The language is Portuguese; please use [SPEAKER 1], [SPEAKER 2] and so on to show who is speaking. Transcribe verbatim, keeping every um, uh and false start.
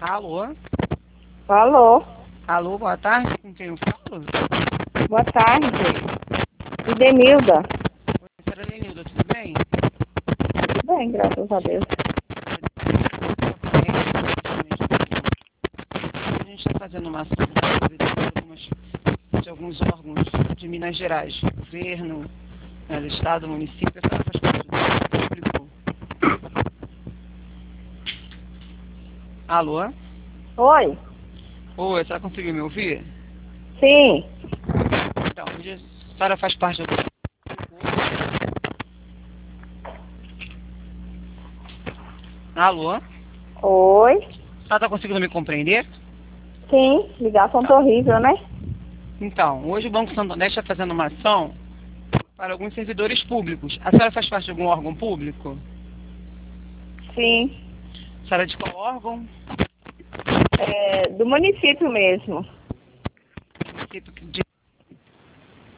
[SPEAKER 1] Alô?
[SPEAKER 2] Alô,
[SPEAKER 1] Alô, boa tarde, com quem eu falo?
[SPEAKER 2] boa tarde. Idenilda.
[SPEAKER 1] Oi, senhora Lenilda, tudo bem?
[SPEAKER 2] Tudo bem, graças a Deus.
[SPEAKER 1] A gente está fazendo uma ação de, algumas, de alguns órgãos de Minas Gerais, governo, né, do estado, município, a senhora faz parte do público. Alô?
[SPEAKER 2] Oi?
[SPEAKER 1] Oi, a senhora conseguiu me ouvir?
[SPEAKER 2] Sim.
[SPEAKER 1] Então, hoje a senhora faz parte do público. Alô?
[SPEAKER 2] Oi?
[SPEAKER 1] A senhora está conseguindo me compreender?
[SPEAKER 2] Sim, ligação tá horrível, né?
[SPEAKER 1] Então, hoje o Banco Santander está fazendo uma ação para alguns servidores públicos. A senhora faz parte de algum órgão público?
[SPEAKER 2] Sim.
[SPEAKER 1] A senhora é de qual órgão?
[SPEAKER 2] É, do município mesmo.
[SPEAKER 1] Município de